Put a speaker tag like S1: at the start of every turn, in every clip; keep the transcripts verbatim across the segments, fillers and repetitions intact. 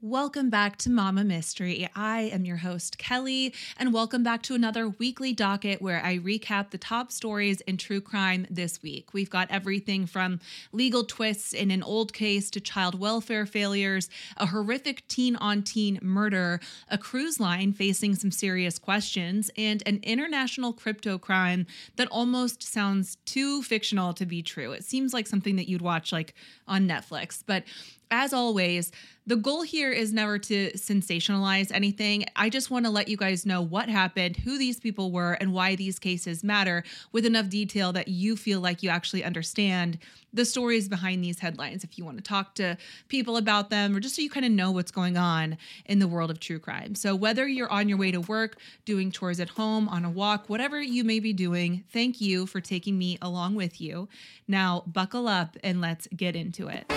S1: Welcome back to Mama Mystery. I am your host, Kelly, and welcome back to another weekly docket where I recap the top stories in true crime this week. We've got everything from legal twists in an old case to child welfare failures, a horrific teen-on-teen murder, a cruise line facing some serious questions, and an international crypto crime that almost sounds too fictional to be true. It seems like something that you'd watch like on Netflix, but as always, the goal here is never to sensationalize anything. I just want to let you guys know what happened, who these people were, and why these cases matter with enough detail that you feel like you actually understand the stories behind these headlines if you want to talk to people about them or just so you kind of know what's going on in the world of true crime. So whether you're on your way to work, doing chores at home, on a walk, whatever you may be doing, thank you for taking me along with you. Now buckle up and let's get into it.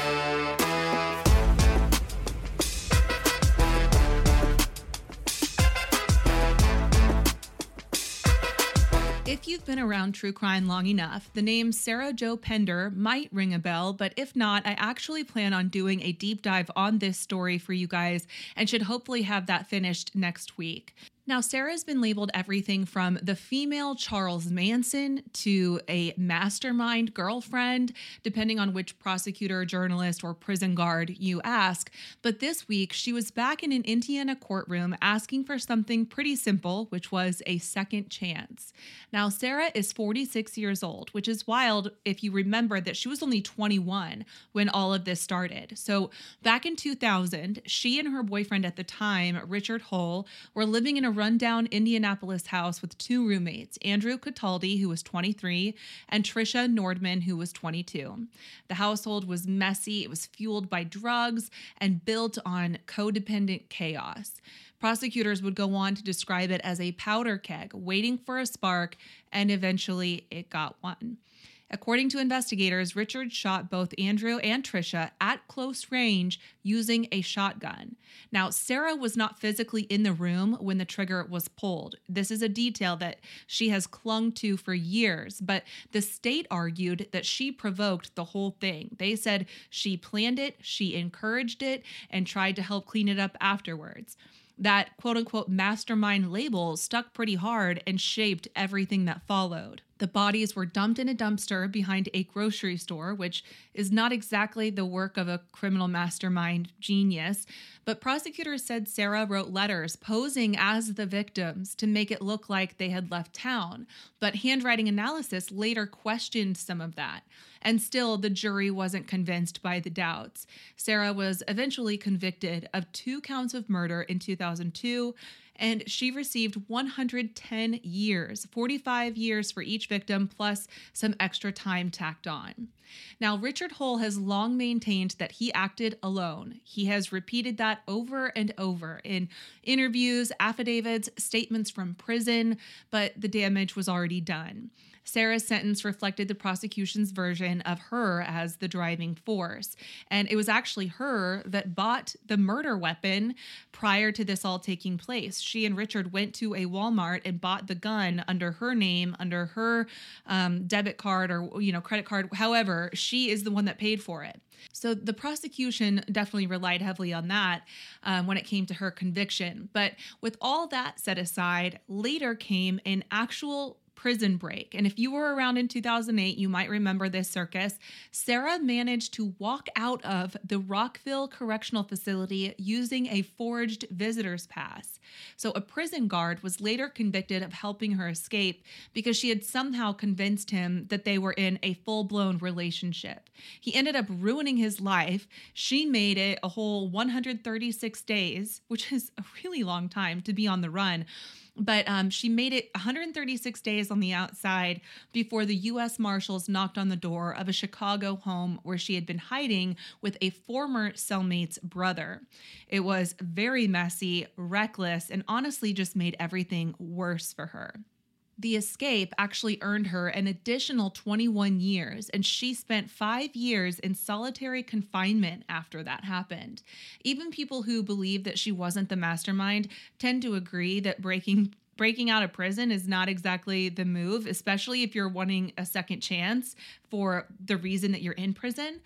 S1: If you've been around true crime long enough, the name Sarah Jo Pender might ring a bell, but if not, I actually plan on doing a deep dive on this story for you guys and should hopefully have that finished next week. Now, Sarah's been labeled everything from the female Charles Manson to a mastermind girlfriend, depending on which prosecutor, journalist, or prison guard you ask. But this week, she was back in an Indiana courtroom asking for something pretty simple, which was a second chance. Now, Sarah is forty-six years old, which is wild if you remember that she was only twenty-one when all of this started. So back in two thousand, she and her boyfriend at the time, Richard Hull, were living in a rundown Indianapolis house with two roommates, Andrew Cataldi, who was twenty-three, and Trisha Nordman, who was twenty-two. The household was messy, it was fueled by drugs, and built on codependent chaos. Prosecutors would go on to describe it as a powder keg, waiting for a spark, and eventually it got one. According to investigators, Richard shot both Andrew and Trisha at close range using a shotgun. Now, Sarah was not physically in the room when the trigger was pulled. This is a detail that she has clung to for years, but the state argued that she provoked the whole thing. They said she planned it, she encouraged it, and tried to help clean it up afterwards. That quote-unquote mastermind label stuck pretty hard and shaped everything that followed. The bodies were dumped in a dumpster behind a grocery store, which is not exactly the work of a criminal mastermind genius, but prosecutors said Sarah wrote letters posing as the victims to make it look like they had left town, but handwriting analysis later questioned some of that. And still, the jury wasn't convinced by the doubts. Sarah was eventually convicted of two counts of murder in two thousand two, and she received one hundred ten years, forty-five years for each victim, plus some extra time tacked on. Now, Richard Hull has long maintained that he acted alone. He has repeated that over and over in interviews, affidavits, statements from prison, but the damage was already done. Sarah's sentence reflected the prosecution's version of her as the driving force. And it was actually her that bought the murder weapon prior to this all taking place. She and Richard went to a Walmart and bought the gun under her name, under her um, debit card or, you know, credit card. However, she is the one that paid for it. So the prosecution definitely relied heavily on that um, when it came to her conviction. But with all that set aside, later came an actual prison break. And if you were around in two thousand eight, you might remember this circus. Sarah managed to walk out of the Rockville Correctional Facility using a forged visitor's pass. So a prison guard was later convicted of helping her escape because she had somehow convinced him that they were in a full-blown relationship. He ended up ruining his life. She made it a whole one hundred thirty-six days, which is a really long time to be on the run. But um, she made it one hundred thirty-six days on the outside before the U S Marshals knocked on the door of a Chicago home where she had been hiding with a former cellmate's brother. It was very messy, reckless, and honestly just made everything worse for her. The escape actually earned her an additional twenty-one years, and she spent five years in solitary confinement after that happened. Even people who believe that she wasn't the mastermind tend to agree that breaking breaking out of prison is not exactly the move, especially if you're wanting a second chance for the reason that you're in prison.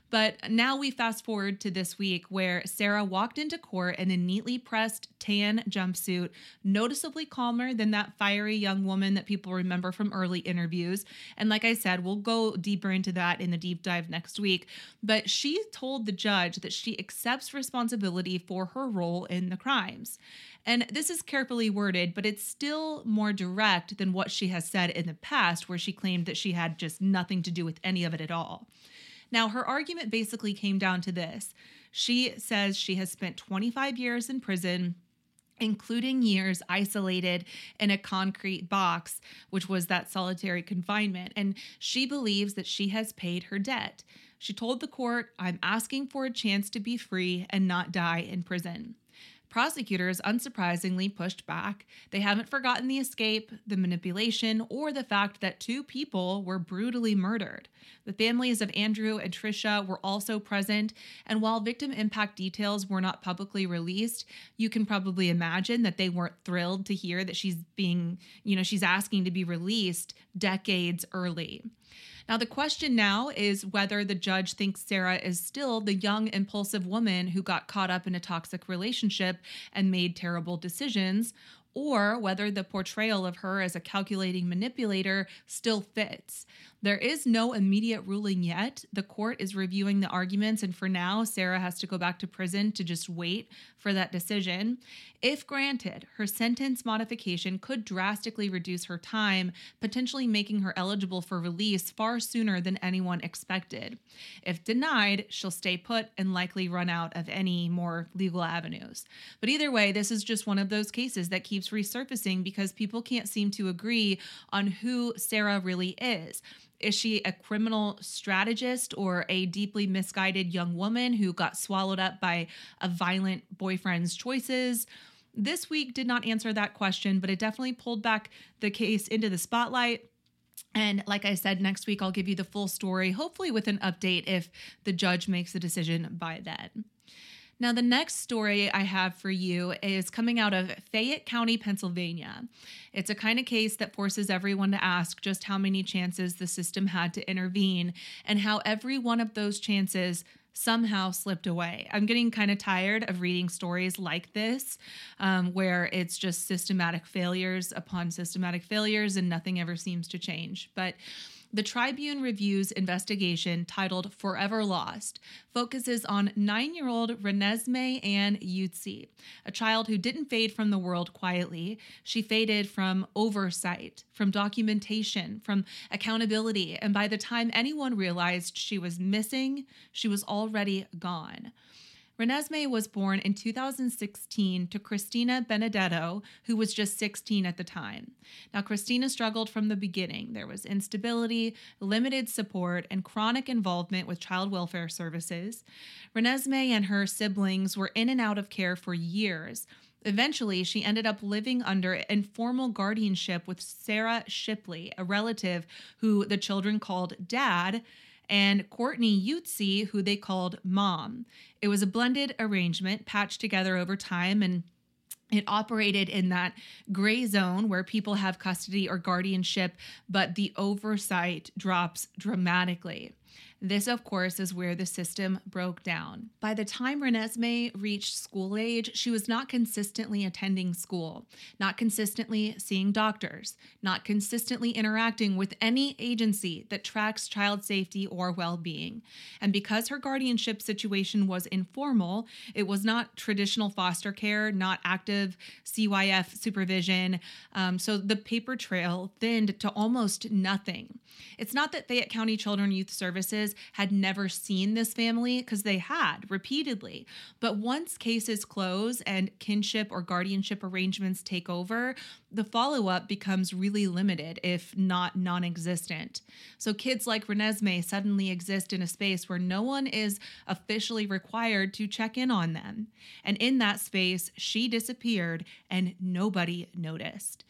S1: But now we fast forward to this week where Sarah walked into court in a neatly pressed tan jumpsuit, noticeably calmer than that fiery young woman that people remember from early interviews. And like I said, we'll go deeper into that in the deep dive next week. But she told the judge that she accepts responsibility for her role in the crimes. And this is carefully worded, but it's still more direct than what she has said in the past, where she claimed that she had just nothing to do with any of it at all. Now, her argument basically came down to this. She says she has spent twenty-five years in prison, including years isolated in a concrete box, which was that solitary confinement. And she believes that she has paid her debt. She told the court, "I'm asking for a chance to be free and not die in prison." Prosecutors, unsurprisingly, pushed back. They haven't forgotten the escape, the manipulation, or the fact that two people were brutally murdered. The families of Andrew and Trisha were also present, and while victim impact details were not publicly released, you can probably imagine that they weren't thrilled to hear that she's being, you know, she's asking to be released decades early. Now, the question now is whether the judge thinks Sarah is still the young, impulsive woman who got caught up in a toxic relationship and made terrible decisions, or whether the portrayal of her as a calculating manipulator still fits. There is no immediate ruling yet. The court is reviewing the arguments, and for now, Sarah has to go back to prison to just wait for that decision. If granted, her sentence modification could drastically reduce her time, potentially making her eligible for release far sooner than anyone expected. If denied, she'll stay put and likely run out of any more legal avenues. But either way, this is just one of those cases that keeps resurfacing because people can't seem to agree on who Sarah really is. Is she a criminal strategist or a deeply misguided young woman who got swallowed up by a violent boyfriend's choices? This week did not answer that question, but it definitely pulled back the case into the spotlight. And like I said, next week I'll give you the full story, hopefully with an update if the judge makes a decision by then. Now, the next story I have for you is coming out of Fayette County, Pennsylvania. It's a kind of case that forces everyone to ask just how many chances the system had to intervene and how every one of those chances somehow slipped away. I'm getting kind of tired of reading stories like this, um, where it's just systematic failures upon systematic failures and nothing ever seems to change. But the Tribune Review's investigation, titled Forever Lost, focuses on nine-year-old Renesmee Ann Utsi, a child who didn't fade from the world quietly. She faded from oversight, from documentation, from accountability, and by the time anyone realized she was missing, she was already gone. Renesmee was born in two thousand sixteen to Christina Benedetto, who was just sixteen at the time. Now, Christina struggled from the beginning. There was instability, limited support, and chronic involvement with child welfare services. Renesmee and her siblings were in and out of care for years. Eventually, she ended up living under informal guardianship with Sarah Shipley, a relative who the children called Dad, and Courtney Utsi, who they called Mom. It was a blended arrangement patched together over time, and it operated in that gray zone where people have custody or guardianship, but the oversight drops dramatically. This, of course, is where the system broke down. By the time Renesmee reached school age, she was not consistently attending school, not consistently seeing doctors, not consistently interacting with any agency that tracks child safety or well-being. And because her guardianship situation was informal, it was not traditional foster care, not active C Y F supervision, um, so the paper trail thinned to almost nothing. It's not that Fayette County Children Youth Services had never seen this family, because they had repeatedly. But once cases close and kinship or guardianship arrangements take over, the follow-up becomes really limited, if not non-existent. So kids like Renesmee suddenly exist in a space where no one is officially required to check in on them. And in that space, she disappeared and nobody noticed.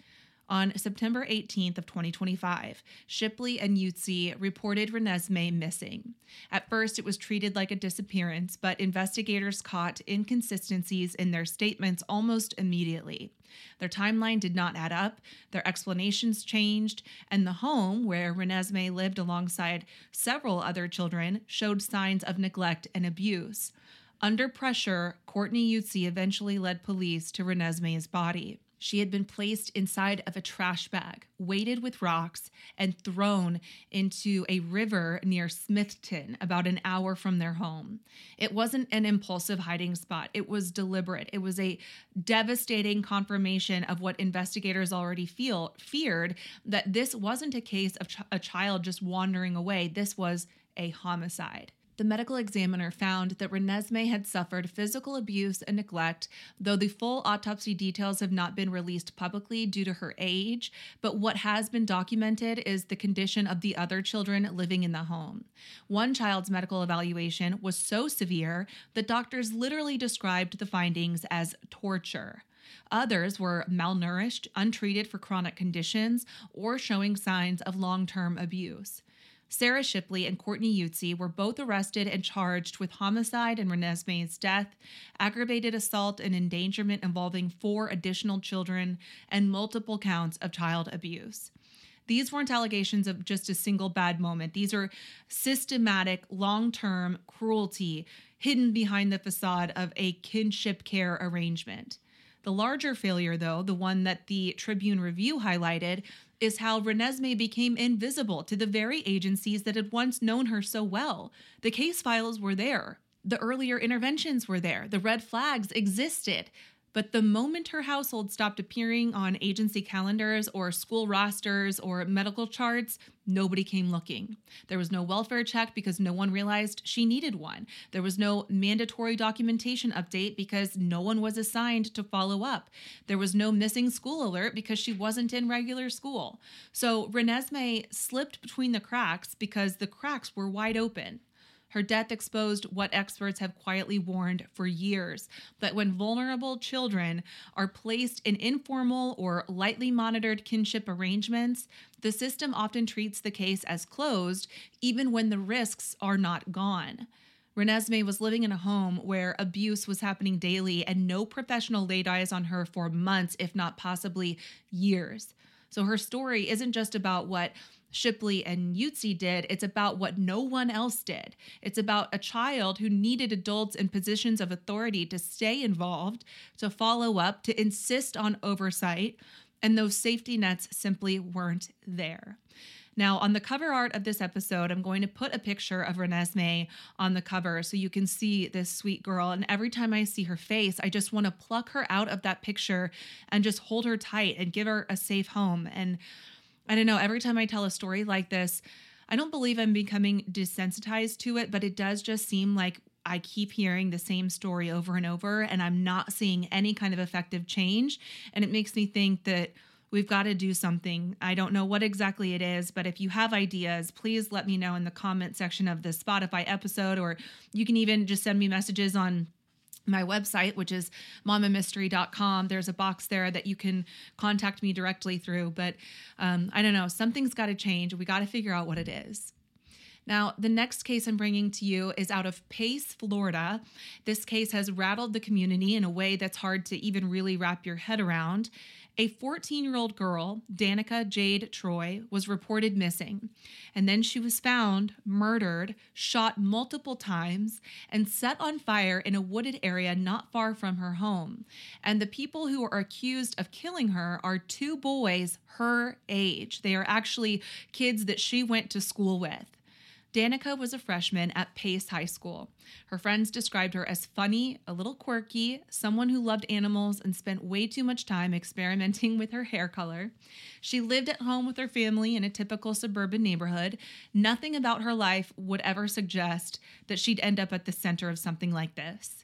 S1: On September eighteenth of twenty twenty-five, Shipley and Utsi reported Renesmee missing. At first, it was treated like a disappearance, but investigators caught inconsistencies in their statements almost immediately. Their timeline did not add up, their explanations changed, and the home, where Renesmee lived alongside several other children, showed signs of neglect and abuse. Under pressure, Courtney Utsi eventually led police to Renesmee's body. She had been placed inside of a trash bag, weighted with rocks, and thrown into a river near Smithton, about an hour from their home. It wasn't an impulsive hiding spot. It was deliberate. It was a devastating confirmation of what investigators already feel feared, that this wasn't a case of ch- a child just wandering away. This was a homicide. The medical examiner found that Renesmee had suffered physical abuse and neglect, though the full autopsy details have not been released publicly due to her age. But what has been documented is the condition of the other children living in the home. One child's medical evaluation was so severe that doctors literally described the findings as torture. Others were malnourished, untreated for chronic conditions, or showing signs of long-term abuse. Sarah Shipley and Courtney Utsi were both arrested and charged with homicide in Renesmee's death, aggravated assault and endangerment involving four additional children, and multiple counts of child abuse. These weren't allegations of just a single bad moment. These are systematic, long-term cruelty hidden behind the facade of a kinship care arrangement. The larger failure, though, the one that the Tribune Review highlighted, is how Renesmee became invisible to the very agencies that had once known her so well. The case files were there. The earlier interventions were there. The red flags existed. But the moment her household stopped appearing on agency calendars or school rosters or medical charts, nobody came looking. There was no welfare check because no one realized she needed one. There was no mandatory documentation update because no one was assigned to follow up. There was no missing school alert because she wasn't in regular school. So Renesmee slipped between the cracks because the cracks were wide open. Her death exposed what experts have quietly warned for years, that when vulnerable children are placed in informal or lightly monitored kinship arrangements, the system often treats the case as closed, even when the risks are not gone. Renesmee was living in a home where abuse was happening daily and no professional laid eyes on her for months, if not possibly years. So her story isn't just about what Shipley and Utsi did, it's about what no one else did. It's about a child who needed adults in positions of authority to stay involved, to follow up, to insist on oversight, and those safety nets simply weren't there. Now, on the cover art of this episode, I'm going to put a picture of Renesmee on the cover so you can see this sweet girl. And every time I see her face, I just want to pluck her out of that picture and just hold her tight and give her a safe home. And I don't know, every time I tell a story like this, I don't believe I'm becoming desensitized to it, but it does just seem like I keep hearing the same story over and over, and I'm not seeing any kind of effective change. And it makes me think that we've got to do something. I don't know what exactly it is, but if you have ideas, please let me know in the comment section of this Spotify episode, or you can even just send me messages on my website, which is mama mystery dot com. There's a box there that you can contact me directly through. But um, I don't know, something's got to change. We got to figure out what it is. Now, the next case I'm bringing to you is out of Pace, Florida. This case has rattled the community in a way that's hard to even really wrap your head around. A fourteen-year-old girl, Danica Jade Troy, was reported missing, and then she was found murdered, shot multiple times, and set on fire in a wooded area not far from her home. And the people who are accused of killing her are two boys her age. They are actually kids that she went to school with. Danica was a freshman at Pace High School. Her friends described her as funny, a little quirky, someone who loved animals and spent way too much time experimenting with her hair color. She lived at home with her family in a typical suburban neighborhood. Nothing about her life would ever suggest that she'd end up at the center of something like this.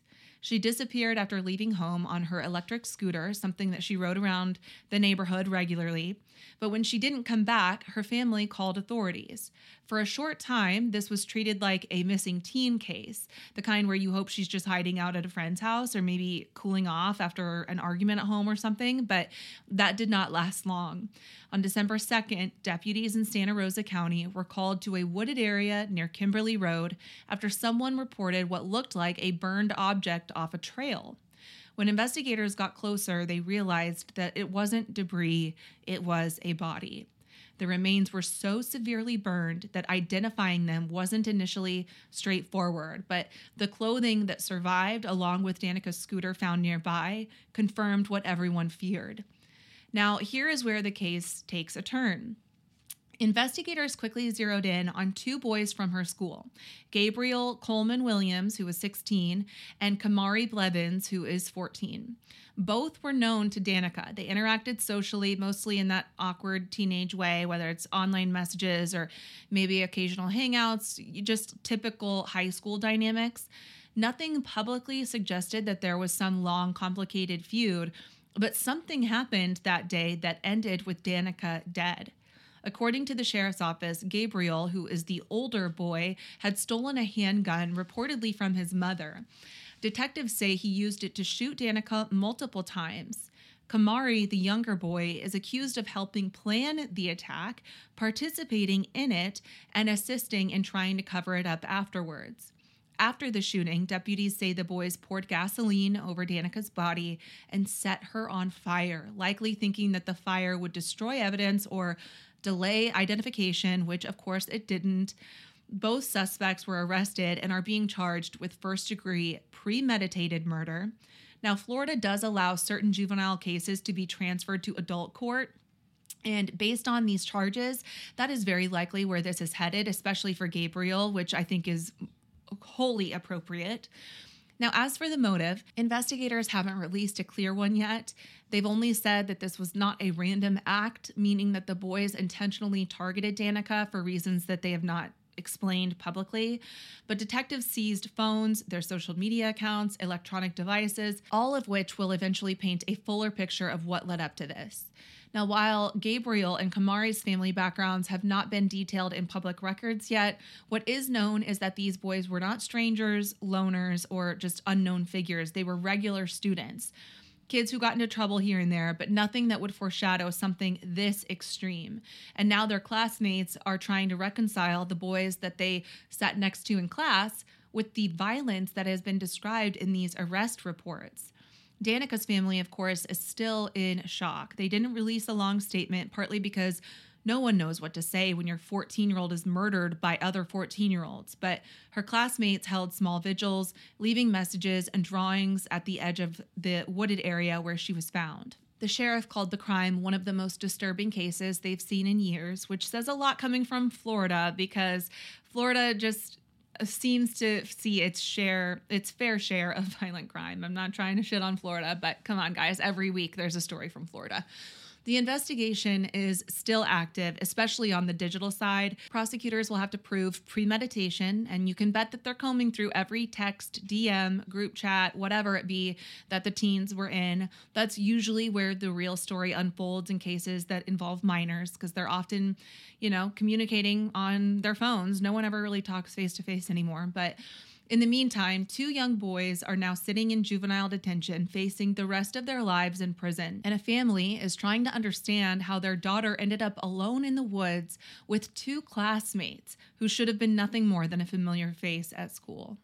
S1: She disappeared after leaving home on her electric scooter, something that she rode around the neighborhood regularly. But when she didn't come back, her family called authorities. For a short time, this was treated like a missing teen case, the kind where you hope she's just hiding out at a friend's house or maybe cooling off after an argument at home or something, but that did not last long. On December second, deputies in Santa Rosa County were called to a wooded area near Kimberly Road after someone reported what looked like a burned object off a trail. When investigators got closer, they realized that it wasn't debris, it was a body. The remains were so severely burned that identifying them wasn't initially straightforward, but the clothing that survived, along with Danica's scooter found nearby, confirmed what everyone feared. Now, here is where the case takes a turn. Investigators quickly zeroed in on two boys from her school, Gabriel Coleman Williams, who was sixteen, and Kamari Blevins, who is fourteen. Both were known to Danica. They interacted socially, mostly in that awkward teenage way, whether it's online messages or maybe occasional hangouts, just typical high school dynamics. Nothing publicly suggested that there was some long, complicated feud, but something happened that day that ended with Danica dead. According to the sheriff's office, Gabriel, who is the older boy, had stolen a handgun reportedly from his mother. Detectives say he used it to shoot Danica multiple times. Kamari, the younger boy, is accused of helping plan the attack, participating in it, and assisting in trying to cover it up afterwards. After the shooting, deputies say the boys poured gasoline over Danica's body and set her on fire, likely thinking that the fire would destroy evidence or delay identification, which of course it didn't. Both suspects were arrested and are being charged with first-degree premeditated murder. Now, Florida does allow certain juvenile cases to be transferred to adult court. And based on these charges, that is very likely where this is headed, especially for Gabriel, which I think is wholly appropriate. Now, as for the motive, investigators haven't released a clear one yet. They've only said that this was not a random act, meaning that the boys intentionally targeted Danica for reasons that they have not explained publicly. But detectives seized phones, their social media accounts, electronic devices, all of which will eventually paint a fuller picture of what led up to this. Now, while Gabriel and Kamari's family backgrounds have not been detailed in public records yet, what is known is that these boys were not strangers, loners, or just unknown figures. They were regular students, kids who got into trouble here and there, but nothing that would foreshadow something this extreme. And now their classmates are trying to reconcile the boys that they sat next to in class with the violence that has been described in these arrest reports. Danica's family, of course, is still in shock. They didn't release a long statement, partly because no one knows what to say when your fourteen-year-old is murdered by other fourteen-year-olds. But her classmates held small vigils, leaving messages and drawings at the edge of the wooded area where she was found. The sheriff called the crime one of the most disturbing cases they've seen in years, which says a lot coming from Florida, because Florida just seems to see its share, its fair share of violent crime. I'm not trying to shit on Florida, but come on, guys. Every week there's a story from Florida. The investigation is still active, especially on the digital side. Prosecutors will have to prove premeditation, and you can bet that they're combing through every text, D M, group chat, whatever it be that the teens were in. That's usually where the real story unfolds in cases that involve minors, because they're often, you know, communicating on their phones. No one ever really talks face-to-face anymore, but in the meantime, two young boys are now sitting in juvenile detention, facing the rest of their lives in prison. And a family is trying to understand how their daughter ended up alone in the woods with two classmates who should have been nothing more than a familiar face at school.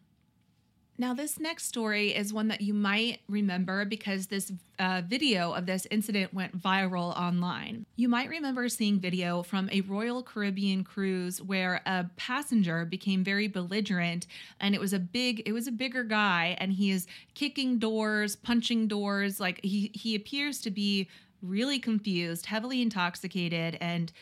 S1: Now, this next story is one that you might remember because this uh, video of this incident went viral online. You might remember seeing video from a Royal Caribbean cruise where a passenger became very belligerent, and it was a big, it was a bigger guy, and he is kicking doors, punching doors. Like he he appears to be really confused, heavily intoxicated, and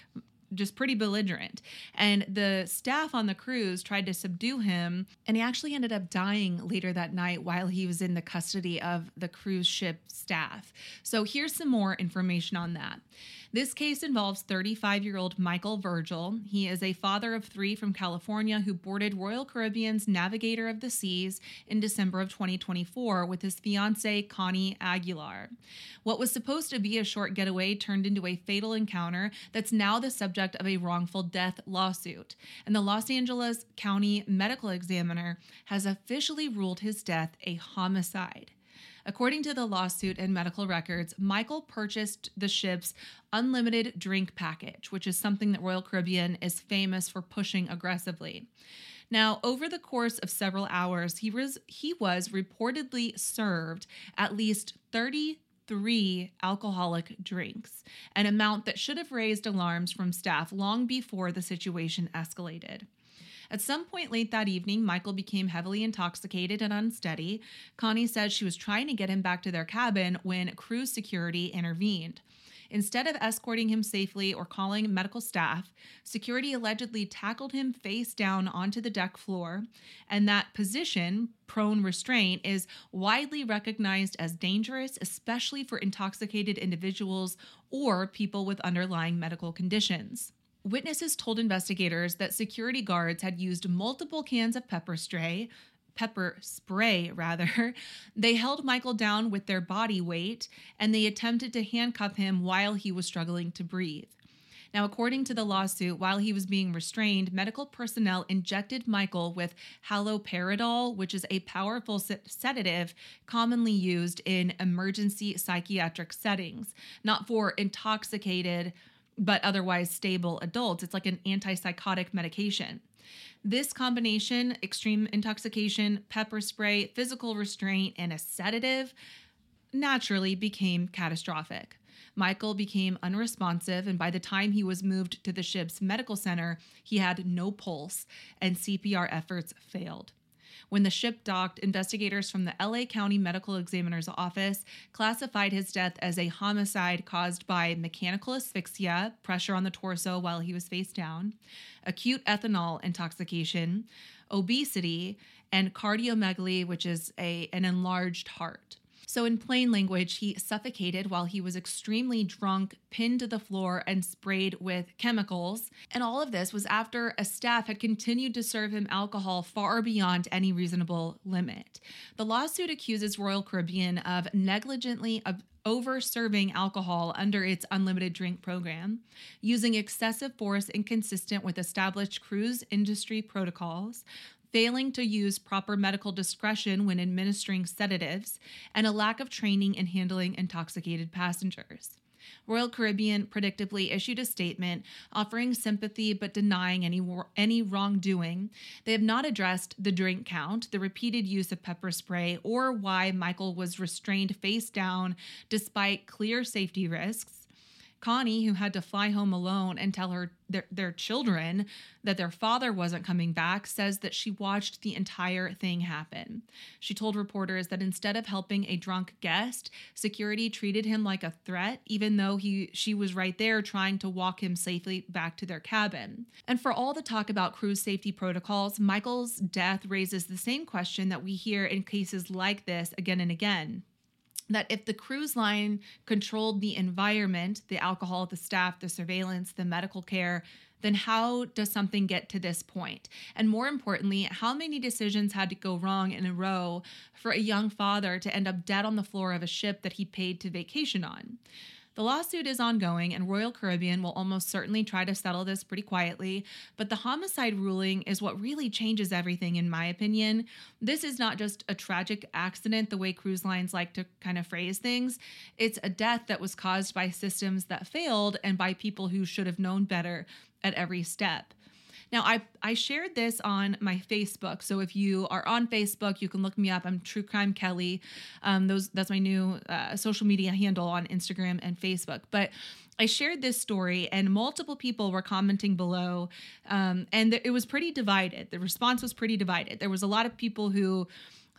S1: just pretty belligerent. And the staff on the cruise tried to subdue him, and he actually ended up dying later that night while he was in the custody of the cruise ship staff. So here's some more information on that. This case involves thirty-five-year-old Michael Virgil. He is a father of three from California who boarded Royal Caribbean's Navigator of the Seas in December of twenty twenty-four with his fiancée, Connie Aguilar. What was supposed to be a short getaway turned into a fatal encounter that's now the subject of a wrongful death lawsuit. And the Los Angeles County Medical Examiner has officially ruled his death a homicide. According to the lawsuit and medical records, Michael purchased the ship's unlimited drink package, which is something that Royal Caribbean is famous for pushing aggressively. Now, over the course of several hours, he was he was reportedly served at least thirty-three alcoholic drinks, an amount that should have raised alarms from staff long before the situation escalated. At some point late that evening, Michael became heavily intoxicated and unsteady. Connie said she was trying to get him back to their cabin when cruise security intervened. Instead of escorting him safely or calling medical staff, security allegedly tackled him face down onto the deck floor, and that position, prone restraint, is widely recognized as dangerous, especially for intoxicated individuals or people with underlying medical conditions. Witnesses told investigators that security guards had used multiple cans of pepper spray, pepper spray rather. They held Michael down with their body weight, and they attempted to handcuff him while he was struggling to breathe. Now, according to the lawsuit, while he was being restrained, medical personnel injected Michael with haloperidol, which is a powerful sedative commonly used in emergency psychiatric settings, not for intoxicated but otherwise stable adults. It's like an antipsychotic medication. This combination, extreme intoxication, pepper spray, physical restraint, and a sedative, naturally became catastrophic. Michael became unresponsive, and by the time he was moved to the ship's medical center, he had no pulse, and C P R efforts failed. When the ship docked, investigators from the L A County Medical Examiner's Office classified his death as a homicide caused by mechanical asphyxia, pressure on the torso while he was face down, acute ethanol intoxication, obesity, and cardiomegaly, which is a, an enlarged heart. So in plain language, he suffocated while he was extremely drunk, pinned to the floor, and sprayed with chemicals. And all of this was after a staff had continued to serve him alcohol far beyond any reasonable limit. The lawsuit accuses Royal Caribbean of negligently of over-serving alcohol under its unlimited drink program, using excessive force inconsistent with established cruise industry protocols, failing to use proper medical discretion when administering sedatives, and a lack of training in handling intoxicated passengers. Royal Caribbean predictably issued a statement offering sympathy but denying any any wrongdoing. They have not addressed the drink count, the repeated use of pepper spray, or why Michael was restrained face down despite clear safety risks. Connie, who had to fly home alone and tell her their, their children that their father wasn't coming back, says that she watched the entire thing happen. She told reporters that instead of helping a drunk guest, security treated him like a threat, even though he she was right there trying to walk him safely back to their cabin. And for all the talk about cruise safety protocols, Michael's death raises the same question that we hear in cases like this again and again. That if the cruise line controlled the environment, the alcohol, the staff, the surveillance, the medical care, then how does something get to this point? And more importantly, how many decisions had to go wrong in a row for a young father to end up dead on the floor of a ship that he paid to vacation on? The lawsuit is ongoing, and Royal Caribbean will almost certainly try to settle this pretty quietly, but the homicide ruling is what really changes everything, in my opinion. This is not just a tragic accident, the way cruise lines like to kind of phrase things. It's a death that was caused by systems that failed and by people who should have known better at every step. Now, I, I shared this on my Facebook, so if you are on Facebook, you can look me up. I'm True Crime Kelly. Um, those that's my new uh, social media handle on Instagram and Facebook. But I shared this story, and multiple people were commenting below, um, and th- it was pretty divided. The response was pretty divided. There was a lot of people who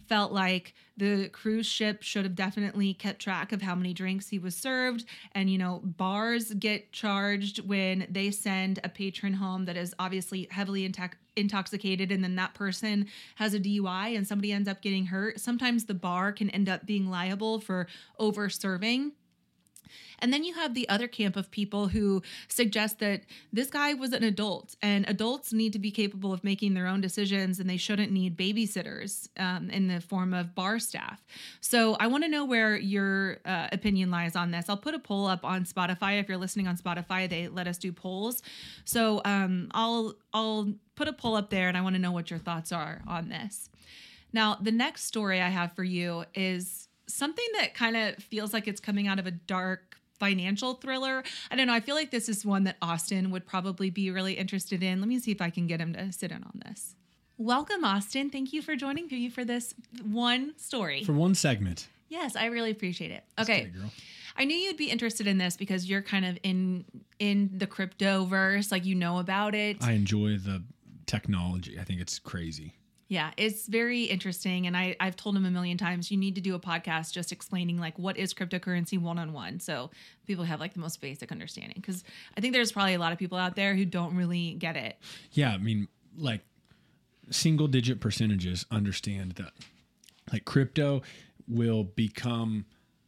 S1: felt like the cruise ship should have definitely kept track of how many drinks he was served. And, you know, bars get charged when they send a patron home that is obviously heavily intox- intoxicated, and then that person has a D U I and somebody ends up getting hurt. Sometimes the bar can end up being liable for over serving. And then you have the other camp of people who suggest that this guy was an adult, and adults need to be capable of making their own decisions, and they shouldn't need babysitters um, in the form of bar staff. So I want to know where your uh, opinion lies on this. I'll put a poll up on Spotify. If you're listening on Spotify, they let us do polls. So um, I'll I'll put a poll up there, and I want to know what your thoughts are on this. Now, the next story I have for you is something that kind of feels like it's coming out of a dark financial thriller. I don't know. I feel like this is one that Austin would probably be really interested in. Let me see if I can get him to sit in on this. Welcome, Austin. Thank you for joining me for this one story.
S2: For one segment.
S1: Yes, I really appreciate it. Okay.
S2: It, girl.
S1: I knew you'd be interested in this because you're kind of in in the crypto verse, like you know about it.
S2: I enjoy the technology. I think it's crazy.
S1: Yeah, it's very interesting. And I, I've told him a million times, you need to do a podcast just explaining like what is cryptocurrency one-on-one. So people have like the most basic understanding, because I think there's probably a lot of people out there who don't really get it.
S2: Yeah. I mean, like single digit percentages understand that like crypto will become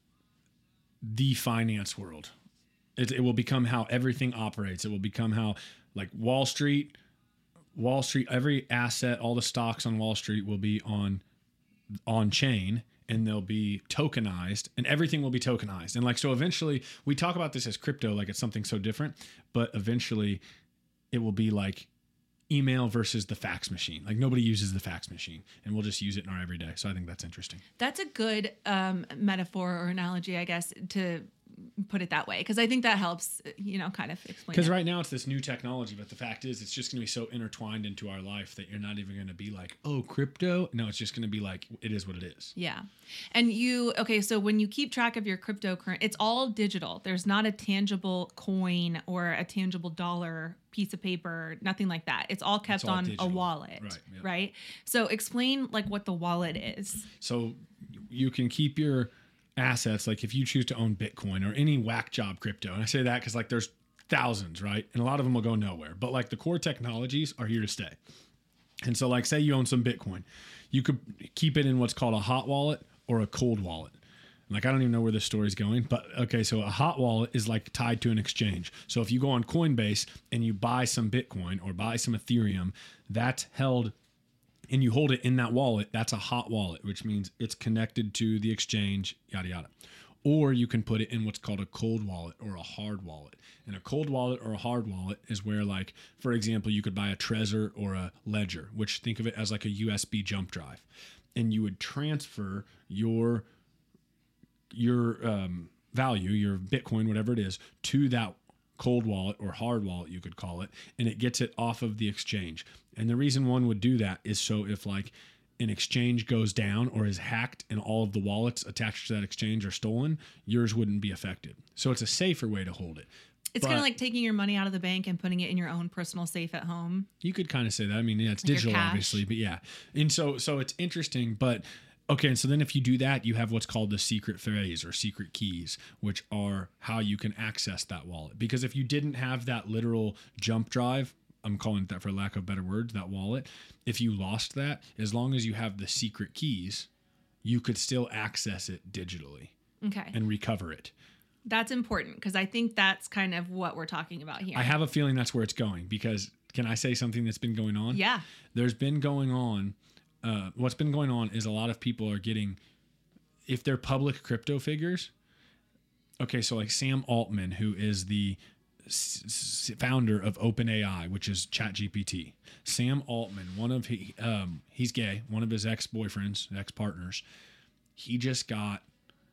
S2: the finance world. It, it will become how everything operates. It will become how like Wall Street, Wall Street, every asset, all the stocks on Wall Street will be on on chain, and they'll be tokenized, and everything will be tokenized. And like, so eventually we talk about this as crypto, like it's something so different, but eventually it will be like email versus the fax machine. Like nobody uses the fax machine, and we'll just use it in our everyday. So I think that's interesting.
S1: That's a good um, metaphor or analogy, I guess, to put it that way, because I think that helps, you know, kind of explain.
S2: Because right now it's this new technology, but the fact is it's just going to be so intertwined into our life that you're not even going to be like, oh, crypto. No, it's just going to be like, it is what it is.
S1: Yeah. And you, okay, so when you keep track of your cryptocurrency, it's all digital. There's not a tangible coin or a tangible dollar piece of paper, nothing like that. It's all kept it's all on digital. A wallet, right, yeah. Right? So explain like what the wallet is.
S2: So you can keep your assets, like if you choose to own Bitcoin or any whack job crypto, and I say that because like there's thousands, right? And a lot of them will go nowhere, but like the core technologies are here to stay. And so like say you own some Bitcoin, you could keep it in what's called a hot wallet or a cold wallet. Like I don't even know where this story's going, but okay, so a hot wallet is like tied to an exchange. So if you go on Coinbase and you buy some Bitcoin or buy some Ethereum, that's held and you hold it in that wallet, that's a hot wallet, which means it's connected to the exchange, yada, yada. Or you can put it in what's called a cold wallet or a hard wallet. And a cold wallet or a hard wallet is where, like, for example, you could buy a Trezor or a Ledger, which think of it as like a U S B jump drive. And you would transfer your, your um, value, your Bitcoin, whatever it is, to that cold wallet or hard wallet, you could call it, and it gets it off of the exchange. And the reason one would do that is so if like an exchange goes down or is hacked and all of the wallets attached to that exchange are stolen, yours wouldn't be affected. So it's a safer way to hold it.
S1: It's kind of like taking your money out of the bank and putting it in your own personal safe at home.
S2: You could kind of say that. I mean, yeah, it's like digital, obviously, but yeah. And so, so it's interesting, but okay, and so then if you do that, you have what's called the secret phrase or secret keys, which are how you can access that wallet. Because if you didn't have that literal jump drive, I'm calling it that for lack of better words, that wallet, if you lost that, as long as you have the secret keys, you could still access it digitally.
S1: Okay.
S2: And recover it.
S1: That's important because I think that's kind of what we're talking about here.
S2: I have a feeling that's where it's going because can I say something that's been going on?
S1: Yeah.
S2: There's been going on Uh, what's been going on is a lot of people are getting, if they're public crypto figures, okay, so like Sam Altman, who is the s- s- founder of OpenAI, which is ChatGPT. Sam Altman, one of he, um, he's gay, one of his ex-boyfriends, ex-partners, he just got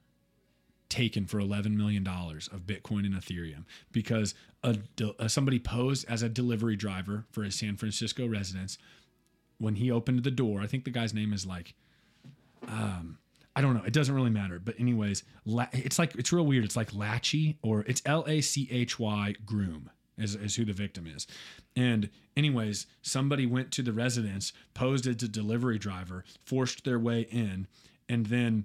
S2: taken for eleven million dollars of Bitcoin and Ethereum because a, a, somebody posed as a delivery driver for his San Francisco residence. When he opened the door, I think the guy's name is like, um, I don't know. It doesn't really matter. But anyways, la- it's like, it's real weird. It's like Lachy or it's L A C H Y Groom. is, is who the victim is. And anyways, somebody went to the residence, posed as a delivery driver, forced their way in, and then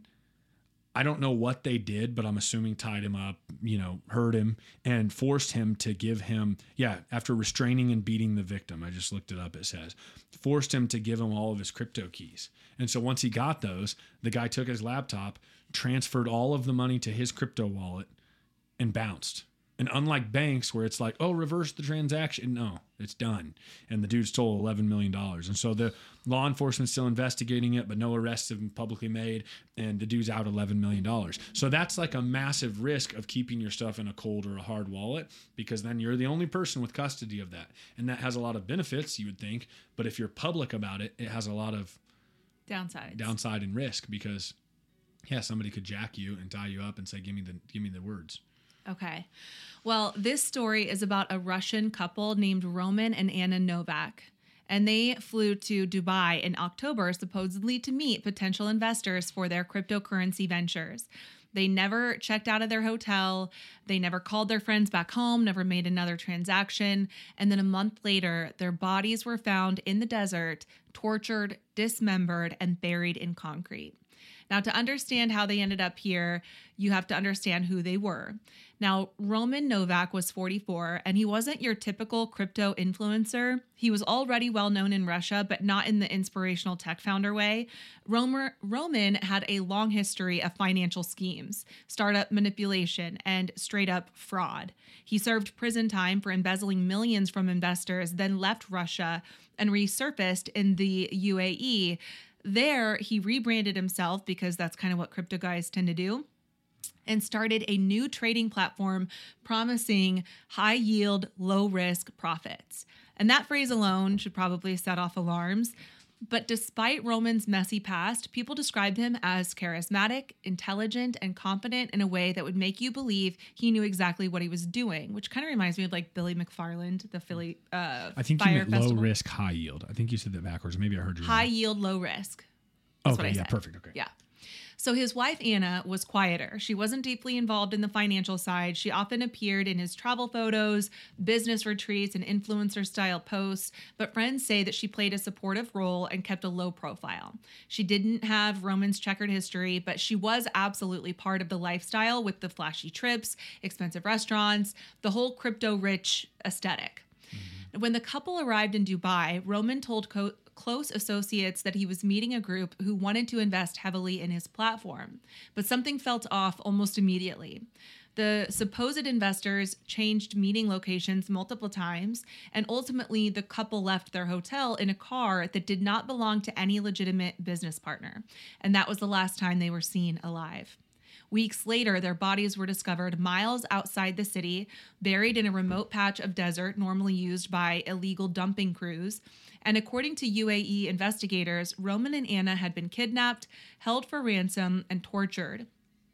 S2: I don't know what they did, but I'm assuming tied him up, you know, hurt him and forced him to give him, yeah, after restraining and beating the victim, I just looked it up, it says, forced him to give him all of his crypto keys. And so once he got those, the guy took his laptop, transferred all of the money to his crypto wallet and bounced. And unlike banks where it's like, oh, reverse the transaction. No, it's done. And the dude stole eleven million dollars. And so the law enforcement's still investigating it, but no arrests have been publicly made. And the dude's out eleven million dollars. So that's like a massive risk of keeping your stuff in a cold or a hard wallet, because then you're the only person with custody of that. And that has a lot of benefits, you would think. But if you're public about it, it has a lot of
S1: downside,
S2: downside and risk, because, yeah, somebody could jack you and tie you up and say, give me the, give me the words.
S1: Okay. Well, this story is about a Russian couple named Roman and Anna Novak. And they flew to Dubai in October, supposedly to meet potential investors for their cryptocurrency ventures. They never checked out of their hotel. They never called their friends back home, never made another transaction. And then a month later, their bodies were found in the desert, tortured, dismembered, and buried in concrete. Now, to understand how they ended up here, you have to understand who they were. Now, Roman Novak was forty-four, and he wasn't your typical crypto influencer. He was already well known in Russia, but not in the inspirational tech founder way. Romer, Roman had a long history of financial schemes, startup manipulation, and straight up fraud. He served prison time for embezzling millions from investors, then left Russia and resurfaced in the U A E. There, he rebranded himself, because that's kind of what crypto guys tend to do, and started a new trading platform promising high yield, low risk profits. And that phrase alone should probably set off alarms. But despite Roman's messy past, people described him as charismatic, intelligent, and confident in a way that would make you believe he knew exactly what he was doing, which kind of reminds me of like Billy McFarland, the Philly uh,
S2: I think
S1: Fire
S2: you meant
S1: Festival.
S2: low risk, high yield. I think you said that backwards. Maybe I heard you
S1: High
S2: wrong.
S1: yield, low risk. That's
S2: okay,
S1: what I
S2: yeah,
S1: said.
S2: perfect. Okay.
S1: Yeah. So his wife, Anna, was quieter. She wasn't deeply involved in the financial side. She often appeared in his travel photos, business retreats, and influencer-style posts, but friends say that she played a supportive role and kept a low profile. She didn't have Roman's checkered history, but she was absolutely part of the lifestyle with the flashy trips, expensive restaurants, the whole crypto-rich aesthetic. Mm-hmm. When the couple arrived in Dubai, Roman told co- close associates that he was meeting a group who wanted to invest heavily in his platform, but something felt off almost immediately. The supposed investors changed meeting locations multiple times, and ultimately the couple left their hotel in a car that did not belong to any legitimate business partner, and that was the last time they were seen alive. Weeks later, their bodies were discovered miles outside the city, buried in a remote patch of desert normally used by illegal dumping crews. And according to U A E investigators, Roman and Anna had been kidnapped, held for ransom, and tortured.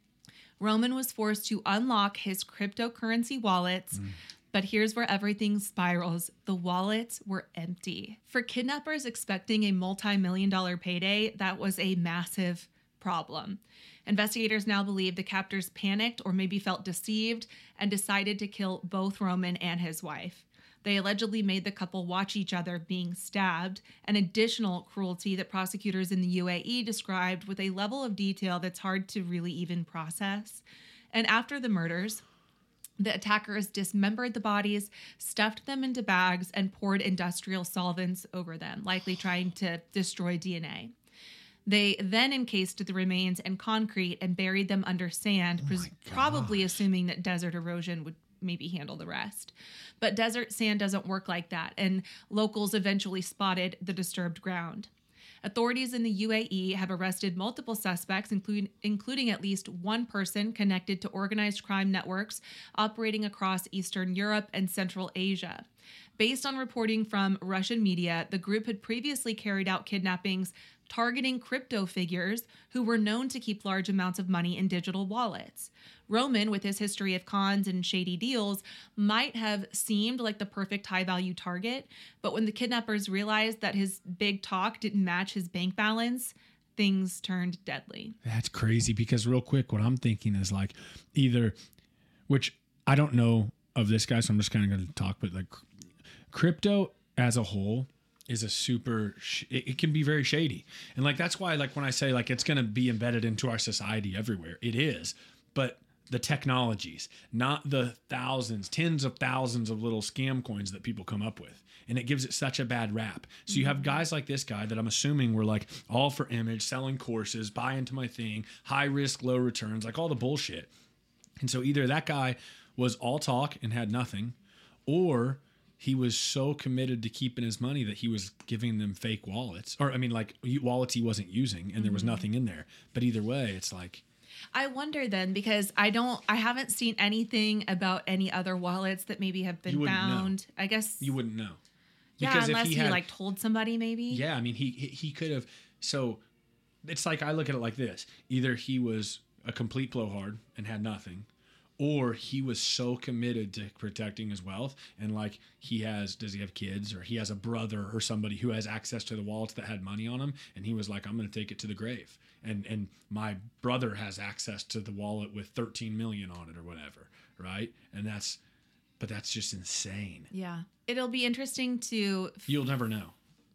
S1: Roman was forced to unlock his cryptocurrency wallets, mm. but here's where everything spirals. The wallets were empty. For kidnappers expecting a multi-million dollar payday, that was a massive problem. Investigators now believe the captors panicked or maybe felt deceived and decided to kill both Roman and his wife. They allegedly made the couple watch each other being stabbed, an additional cruelty that prosecutors in the U A E described with a level of detail that's hard to really even process. And after the murders, the attackers dismembered the bodies, stuffed them into bags, and poured industrial solvents over them, likely trying to destroy D N A. They then encased the remains in concrete and buried them under sand,
S2: Oh
S1: pres- probably assuming that desert erosion would maybe handle the rest. But desert sand doesn't work like that, and locals eventually spotted the disturbed ground. Authorities in the U A E have arrested multiple suspects, including, including at least one person connected to organized crime networks operating across Eastern Europe and Central Asia. Based on reporting from Russian media, the group had previously carried out kidnappings targeting crypto figures who were known to keep large amounts of money in digital wallets. Roman, with his history of cons and shady deals, might have seemed like the perfect high-value target, but when the kidnappers realized that his big talk didn't match his bank balance, things turned deadly.
S2: That's crazy, because real quick, what I'm thinking is like either, which I don't know of this guy, so I'm just kind of going to talk. But like, crypto as a whole is a super. Sh- it, it can be very shady, and like that's why like when I say like it's going to be embedded into our society everywhere, it is. But the technologies, not the thousands, tens of thousands of little scam coins that people come up with. And it gives it such a bad rap. So you have guys like this guy that I'm assuming were like all for image, selling courses, buy into my thing, high risk, low returns, like all the bullshit. And so either that guy was all talk and had nothing, or he was so committed to keeping his money that he was giving them fake wallets. Or, I mean, like wallets he wasn't using and mm-hmm. there was nothing in there. But either way, it's like...
S1: I wonder then, because I don't, I haven't seen anything about any other wallets that maybe have been found.
S2: Know.
S1: I guess
S2: you wouldn't know.
S1: Yeah, because unless he, he had, like told somebody maybe.
S2: Yeah, I mean he he could have. So it's like I look at it like this: either he was a complete blowhard and had nothing, or he was so committed to protecting his wealth and like he has, does he have kids or he has a brother or somebody who has access to the wallets that had money on him, and he was like, I'm going to take it to the grave. And and my brother has access to the wallet with thirteen million on it or whatever, right? And that's, but that's just insane.
S1: Yeah. It'll be interesting to... F-
S2: You'll never know.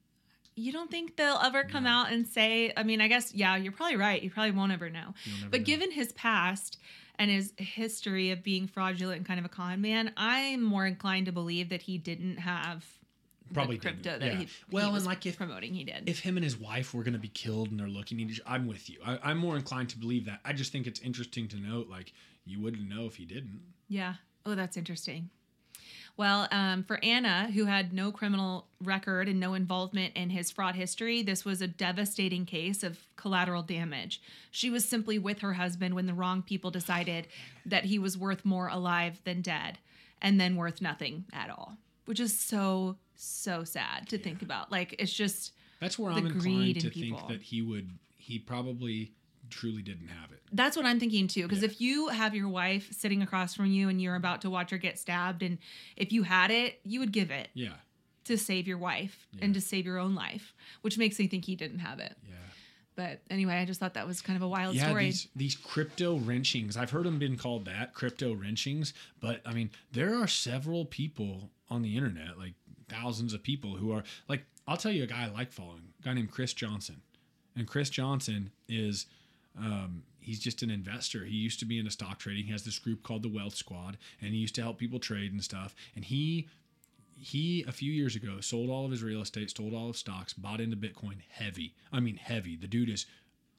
S1: You don't think they'll ever come no. out and say, I mean, I guess, yeah, you're probably right. You probably won't ever know. But know. Given his past and his history of being fraudulent and kind of a con man, I'm more inclined to believe that he didn't have...
S2: Probably
S1: crypto
S2: didn't.
S1: that
S2: yeah.
S1: he,
S2: well,
S1: he was
S2: and like if
S1: promoting, he did.
S2: If him and his wife were going to be killed and they're looking, he just, I'm with you. I, I'm more inclined to believe that. I just think it's interesting to note, like you wouldn't know if he didn't.
S1: Yeah. Oh, that's interesting. Well, um, for Anna, who had no criminal record and no involvement in his fraud history, this was a devastating case of collateral damage. She was simply with her husband when the wrong people decided that he was worth more alive than dead, and then worth nothing at all, which is so, so sad to yeah. think about. Like, it's just
S2: That's where I'm inclined to think that he would, he probably truly didn't have it.
S1: That's what I'm thinking too. Because
S2: yeah.
S1: if you have your wife sitting across from you and you're about to watch her get stabbed, and if you had it, you would give it.
S2: Yeah.
S1: To save your wife
S2: yeah.
S1: and to save your own life, which makes me think he didn't have it.
S2: Yeah.
S1: But anyway, I just thought that was kind of a wild
S2: yeah,
S1: story.
S2: These, these crypto wrenchings, I've heard them been called that, crypto wrenchings. But I mean, there are several people on the internet, like thousands of people who are like, I'll tell you a guy I like following, a guy named Chris Johnson. And Chris Johnson is, um, he's just an investor. He used to be into stock trading. He has this group called the Wealth Squad, and he used to help people trade and stuff. And he He, a few years ago, sold all of his real estate, sold all of stocks, bought into Bitcoin heavy. I mean, heavy. The dude is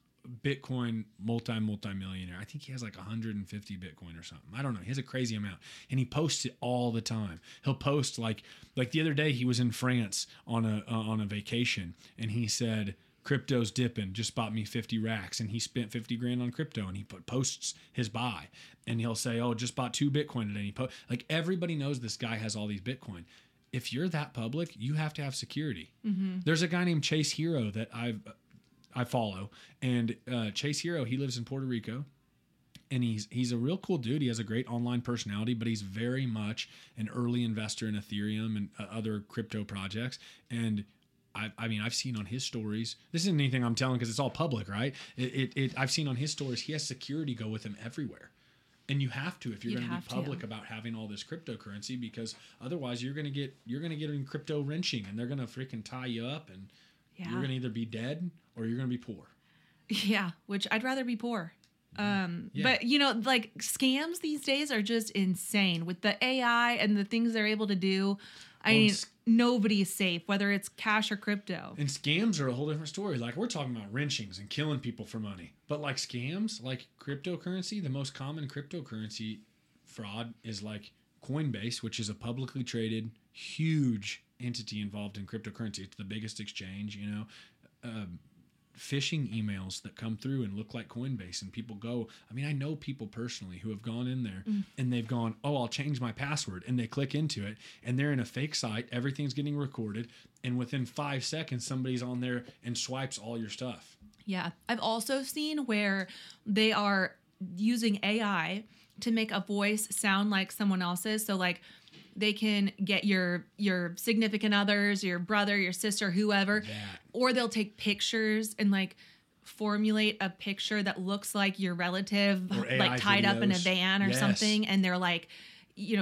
S2: Bitcoin multi, multi-millionaire. I think he has like one hundred fifty Bitcoin or something. I don't know. He has a crazy amount. And he posts it all the time. He'll post like, like the other day he was in France on a, uh, on a vacation, and he said, crypto's dipping, just bought me fifty racks, and he spent fifty grand on crypto, and he put, posts his buy, and he'll say, oh, just bought two Bitcoin today. And he po- like everybody knows this guy has all these Bitcoin. If you're that public, you have to have security. Mm-hmm. There's a guy named Chase Hero that I've, I follow, and uh, Chase Hero, he lives in Puerto Rico, and he's he's a real cool dude. He has a great online personality, but he's very much an early investor in Ethereum and uh, other crypto projects. And I, I mean, I've seen on his stories, this isn't anything I'm telling because it's all public, right? It, it, it I've seen on his stories, he has security go with him everywhere. And you have to if you're going to be public to. about having all this cryptocurrency, because otherwise you're going to get you're going to get in crypto wrenching, and they're going to freaking tie you up, and yeah. you're going to either be dead or you're going to be poor.
S1: Yeah, which I'd rather be poor. Um, yeah. But you know, like scams these days are just insane with the A I and the things they're able to do. I well, mean, nobody's safe, whether it's cash or crypto.
S2: And scams are a whole different story. Like, we're talking about wrenchings and killing people for money. But like scams, like cryptocurrency, the most common cryptocurrency fraud is like Coinbase, which is a publicly traded, huge entity involved in cryptocurrency. It's the biggest exchange, you know. Um, phishing emails that come through and look like Coinbase, and people go, I mean, I know people personally who have gone in there mm. and they've gone, oh, I'll change my password, and they click into it and they're in a fake site, everything's getting recorded, and within five seconds somebody's on there and swipes all your stuff.
S1: Yeah. I've also seen where they are using A I to make a voice sound like someone else's. So like they can get your your significant others, your brother, your sister, whoever,
S2: that.
S1: Or they'll take pictures and like formulate a picture that looks like your relative, like tied videos. up in a van or yes. something, and they're like, you know,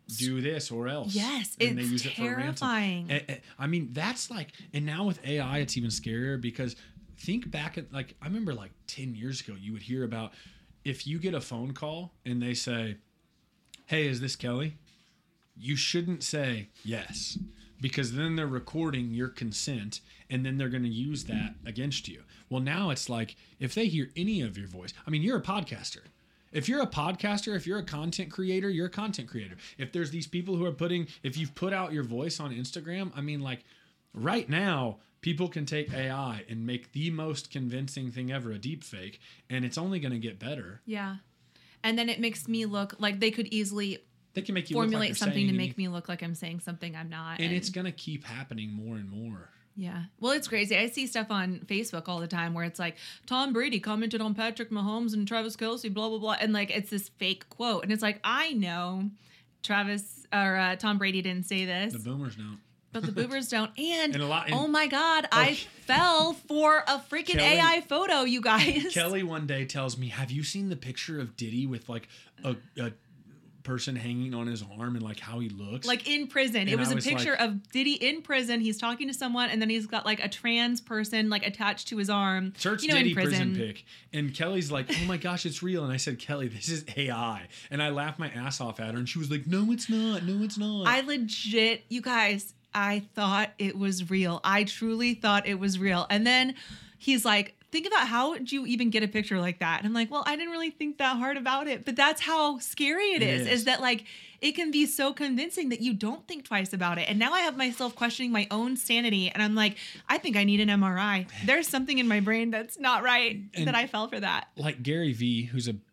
S2: do this or else.
S1: Yes,
S2: and
S1: it's
S2: they use
S1: terrifying.
S2: It for ransom. I mean, that's like, and now with A I, it's even scarier because think back at like, I remember like ten years ago, you would hear about if you get a phone call and they say, hey, is this Kelly? You shouldn't say yes, because then they're recording your consent and then they're going to use that against you. Well, now it's like if they hear any of your voice, I mean, you're a podcaster. If you're a podcaster, if you're a content creator, you're a content creator. If there's these people who are putting, if you've put out your voice on Instagram, I mean, like right now, people can take A I and make the most convincing thing ever, a deep fake, and it's only going to get better.
S1: Yeah. And then it makes me look like they could easily
S2: They can make you
S1: formulate
S2: look like
S1: something to
S2: any,
S1: make me look like I'm saying something I'm not.
S2: and, and it's going to keep happening more and more.
S1: Yeah. Well, it's crazy. I see stuff on Facebook all the time where it's like, Tom Brady commented on Patrick Mahomes and Travis Kelce, blah, blah, blah. And like, it's this fake quote. And it's like, I know Travis or uh, Tom Brady didn't say this.
S2: The boomers don't.
S1: But the boomers don't. And,
S2: and a lot, and,
S1: oh my God, oh, I fell for a freaking Kelly, A I photo, you guys.
S2: Kelly one day tells me, have you seen the picture of Diddy with like a, a person hanging on his arm and like how he looks?
S1: Like in prison. And it was, was a picture like, of Diddy in prison. He's talking to someone and then he's got like a trans person like attached to his arm.
S2: Search you know, Diddy prison. prison pic. And Kelly's like, oh my gosh, it's real. And I said, Kelly, this is A I. And I laughed my ass off at her and she was like, no, it's not. No, it's not.
S1: I legit, you guys, I thought it was real. I truly thought it was real. And then he's like, think about how would you even get a picture like that? And I'm like, well, I didn't really think that hard about it. But that's how scary it, it is, is, is that like it can be so convincing that you don't think twice about it. And now I have myself questioning my own sanity. And I'm like, I think I need an M R I. There's something in my brain that's not right and that I fell for that.
S2: Like Gary Vee, who's a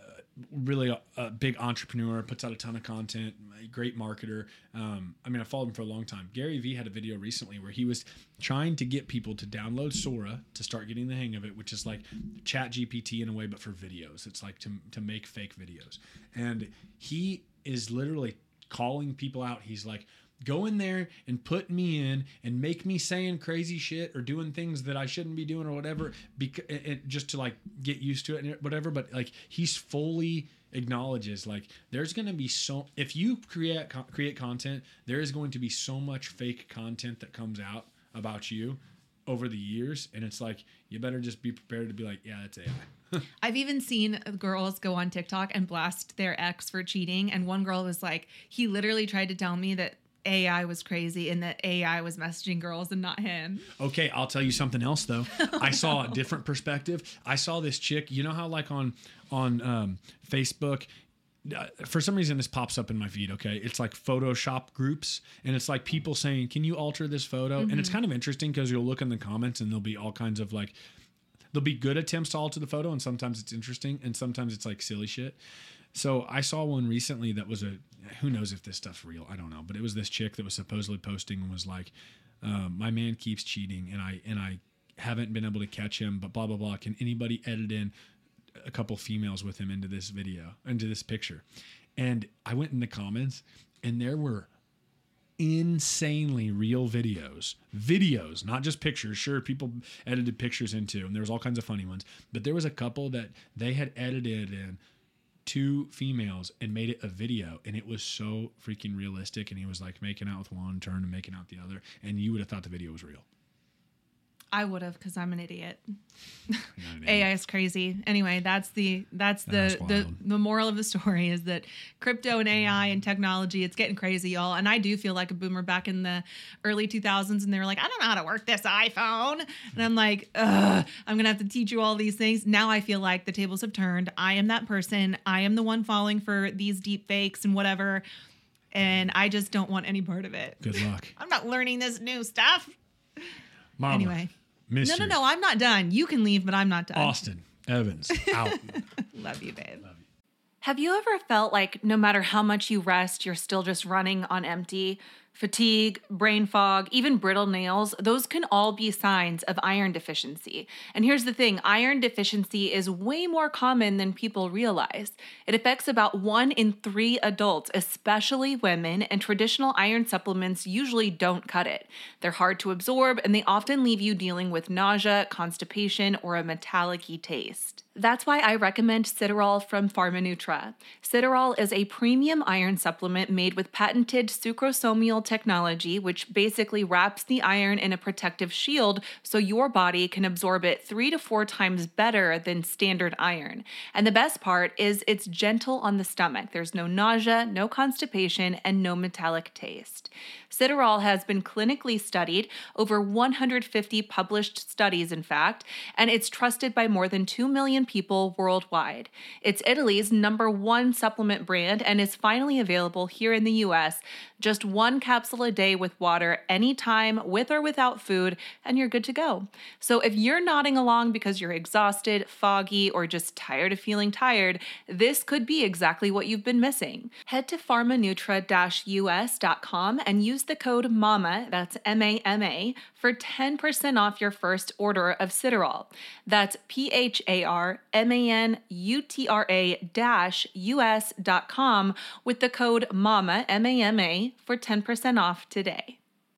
S2: really a, a big entrepreneur, puts out a ton of content, a great marketer. Um, I mean, I followed him for a long time. Gary Vee had a video recently where he was trying to get people to download Sora to start getting the hang of it, which is like Chat G P T in a way, but for videos. It's like to, to make fake videos. And he is literally calling people out. He's like, go in there and put me in and make me saying crazy shit or doing things that I shouldn't be doing or whatever, because it, just to like get used to it and whatever. But like he's fully acknowledges like there's going to be so, if you create create content, there is going to be so much fake content that comes out about you over the years. And it's like, you better just be prepared to be like, yeah, that's A I.
S1: I've even seen girls go on TikTok and blast their ex for cheating. And one girl was like, he literally tried to tell me that A I was crazy and that A I was messaging girls and not him.
S2: Okay, I'll tell you something else though. I saw a different perspective. I saw this chick, you know how like on on um, Facebook, uh, for some reason this pops up in my feed, okay? It's like Photoshop groups and it's like people saying, can you alter this photo? Mm-hmm. And it's kind of interesting because you'll look in the comments and there'll be all kinds of like, there'll be good attempts to alter the photo and sometimes it's interesting and sometimes it's like silly shit. So I saw one recently that was a, who knows if this stuff's real, I don't know, but it was this chick that was supposedly posting and was like, um, my man keeps cheating and I and I haven't been able to catch him, but blah, blah, blah. Can anybody edit in a couple females with him into this video, into this picture? And I went in the comments and there were insanely real videos, videos, not just pictures. Sure, people edited pictures into, and there was all kinds of funny ones, but there was a couple that they had edited in two females and made it a video, and it was so freaking realistic. And he was like making out with one, turn and making out the other, and you would have thought the video was real.
S1: I would have, because I'm an idiot. An A I is crazy. Anyway, that's the that's the, that's the the moral of the story is that crypto and A I and technology, it's getting crazy, y'all. And I do feel like a boomer back in the early two thousands, and they were like, I don't know how to work this iPhone. And I'm like, ugh, I'm going to have to teach you all these things. Now I feel like the tables have turned. I am that person. I am the one falling for these deep fakes and whatever. And I just don't want any part of it.
S2: Good luck.
S1: I'm not learning this new stuff.
S2: Mama.
S1: Anyway.
S2: Mystery.
S1: No, no, no, I'm not done. You can leave, but I'm not done.
S2: Austin Evans, out.
S1: Love you, babe.
S2: Love you.
S1: Have you ever felt like no matter how much you rest, you're still just running on empty? Fatigue, brain fog, even brittle nails, those can all be signs of iron deficiency. And here's the thing, iron deficiency is way more common than people realize. It affects about one in three adults, especially women, and traditional iron supplements usually don't cut it. They're hard to absorb, and they often leave you dealing with nausea, constipation, or a metallic-y taste. That's why I recommend Citarol from PharmaNutra. Citarol is a premium iron supplement made with patented sucrosomial technology, which basically wraps the iron in a protective shield so your body can absorb it three to four times better than standard iron. And the best part is it's gentle on the stomach. There's no nausea, no constipation, and no metallic taste. Citarol has been clinically studied, over one hundred fifty published studies, in fact, and it's trusted by more than two million people worldwide. It's Italy's number one supplement brand and is finally available here in the U S. Just one capsule a day with water, anytime, with or without food, and you're good to go. So if you're nodding along because you're exhausted, foggy, or just tired of feeling tired, this could be exactly what you've been missing. Head to pharmanutra dash U S dot com and use the code MAMA, that's M A M A, for ten percent off your first order of Citarol. That's P H A R M A N U T R A dash U S dot com with the code MAMA, M A M A, for ten percent off today.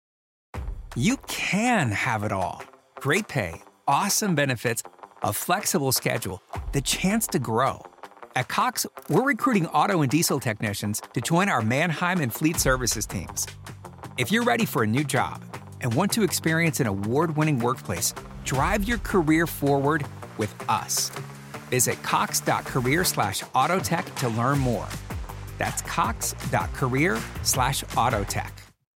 S3: You can have it all. Great pay, awesome benefits, a flexible schedule, the chance to grow. At Cox, we're recruiting auto and diesel technicians to join our Mannheim and Fleet Services teams. If you're ready for a new job and want to experience an award-winning workplace, drive your career forward with us. Visit cox.career slash autotech to learn more. That's cox.career slash autotech.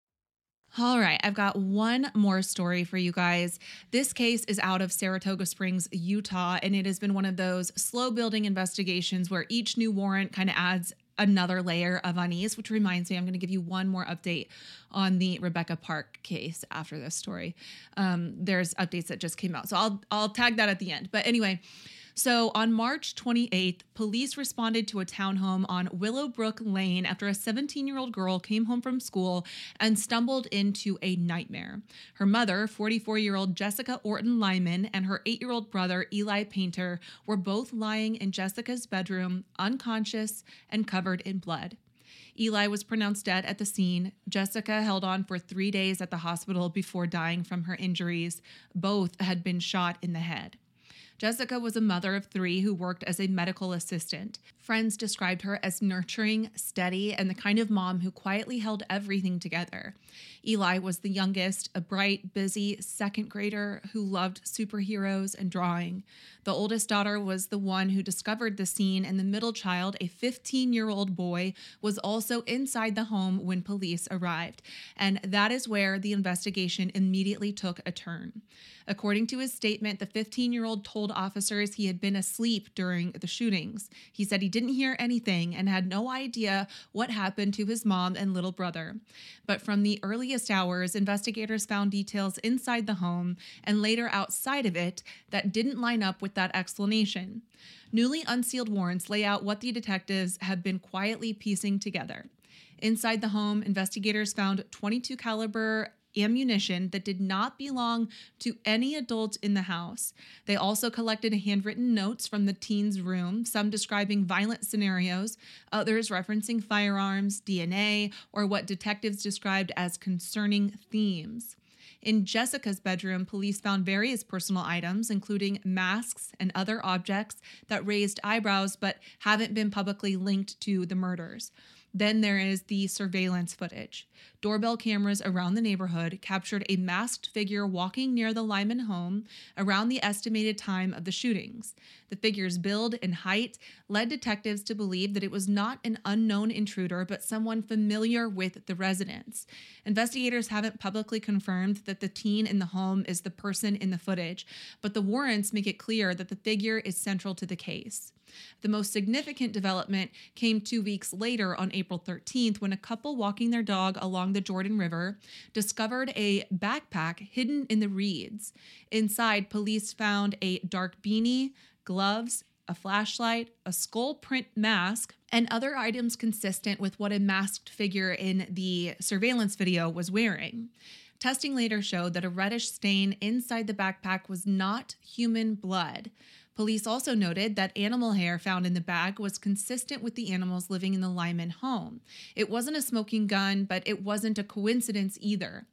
S1: All right, I've got one more story for you guys. This case is out of Saratoga Springs, Utah, and it has been one of those slow building investigations where each new warrant kind of adds another layer of unease, which reminds me, I'm going to give you one more update on the Rebecca Park case after this story. Um, there's updates that just came out, so I'll I'll tag that at the end. But anyway, so on March twenty-eighth, police responded to a townhome on Willowbrook Lane after a seventeen-year-old girl came home from school and stumbled into a nightmare. Her mother, forty-four-year-old Jessica Orton Lyman, and her eight-year-old brother, Eli Painter, were both lying in Jessica's bedroom, unconscious and covered in blood. Eli was pronounced dead at the scene. Jessica held on for three days at the hospital before dying from her injuries. Both had been shot in the head. Jessica was a mother of three who worked as a medical assistant. Friends described her as nurturing, steady, and the kind of mom who quietly held everything together. Eli was the youngest, a bright, busy second grader who loved superheroes and drawing. The oldest daughter was the one who discovered the scene, and the middle child, a fifteen-year-old boy, was also inside the home when police arrived. And that is where the investigation immediately took a turn. According to his statement, the fifteen-year-old told officers he had been asleep during the shootings. He said he didn't hear anything and had no idea what happened to his mom and little brother. But from the earliest hours, investigators found details inside the home and later outside of it that didn't line up with that explanation. Newly unsealed warrants lay out what the detectives have been quietly piecing together. Inside the home, investigators found twenty-two caliber ammunition that did not belong to any adult in the house. They also collected handwritten notes from the teen's room, some describing violent scenarios, others referencing firearms, D N A, or what detectives described as concerning themes. In Jessica's bedroom, police found various personal items, including masks and other objects that raised eyebrows but haven't been publicly linked to the murders. Then there is the surveillance footage. Doorbell cameras around the neighborhood captured a masked figure walking near the Lyman home around the estimated time of the shootings. The figure's build and height led detectives to believe that it was not an unknown intruder, but someone familiar with the residents. Investigators haven't publicly confirmed that the teen in the home is the person in the footage, but the warrants make it clear that the figure is central to the case. The most significant development came two weeks later on April thirteenth when a couple walking their dog along the Jordan River discovered a backpack hidden in the reeds. Inside, police found a dark beanie, gloves, a flashlight, a skull print mask, and other items consistent with what a masked figure in the surveillance video was wearing. Testing later showed that a reddish stain inside the backpack was not human blood. Police also noted that animal hair found in the bag was consistent with the animals living in the Lyman home. It wasn't a smoking gun, but it wasn't a coincidence either.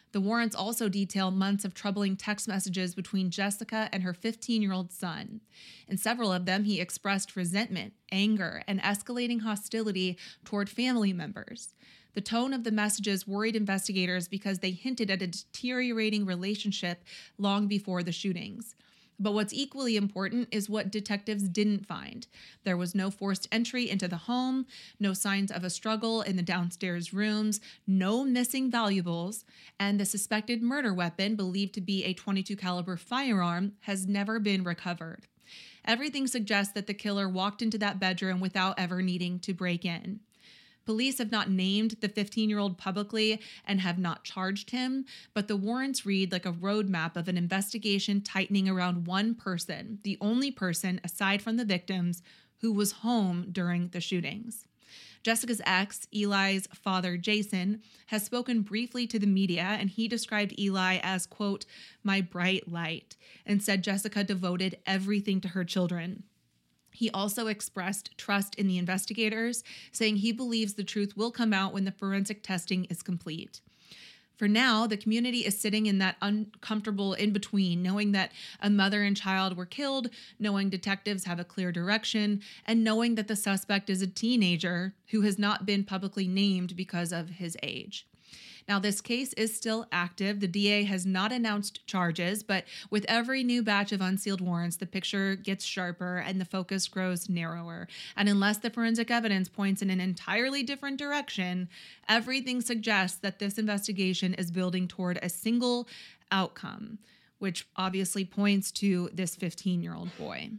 S1: The warrants also detail months of troubling text messages between Jessica and her fifteen-year-old son. In several of them, he expressed resentment, anger, and escalating hostility toward family members. The tone of the messages worried investigators because they hinted at a deteriorating relationship long before the shootings. But what's equally important is what detectives didn't find. There was no forced entry into the home, no signs of a struggle in the downstairs rooms, no missing valuables, and the suspected murder weapon, believed to be a twenty-two caliber firearm, has never been recovered. Everything suggests that the killer walked into that bedroom without ever needing to break in. Police have not named the fifteen-year-old publicly and have not charged him, but the warrants read like a roadmap of an investigation tightening around one person, the only person, aside from the victims, who was home during the shootings. Jessica's ex, Eli's father, Jason, has spoken briefly to the media, and he described Eli as, quote, "my bright light," and said Jessica devoted everything to her children. He also expressed trust in the investigators, saying he believes the truth will come out when the forensic testing is complete. For now, the community is sitting in that uncomfortable in-between, knowing that a mother and child were killed, knowing detectives have a clear direction, and knowing that the suspect is a teenager who has not been publicly named because of his age. Now, this case is still active. The D A has not announced charges, but with every new batch of unsealed warrants, the picture gets sharper and the focus grows narrower. And unless the forensic evidence points in an entirely different direction, everything suggests that this investigation is building toward a single outcome, which obviously points to this fifteen-year-old boy.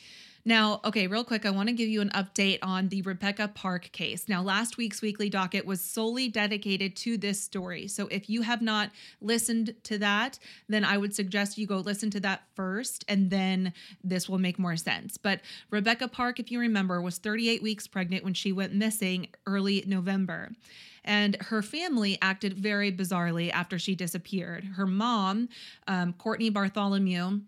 S1: Now, okay, real quick, I want to give you an update on the Rebecca Park case. Now, last week's weekly docket was solely dedicated to this story. So if you have not listened to that, then I would suggest you go listen to that first, and then this will make more sense. But Rebecca Park, if you remember, was thirty-eight weeks pregnant when she went missing early November. And her family acted very bizarrely after she disappeared. Her mom, um, Courtney Bartholomew,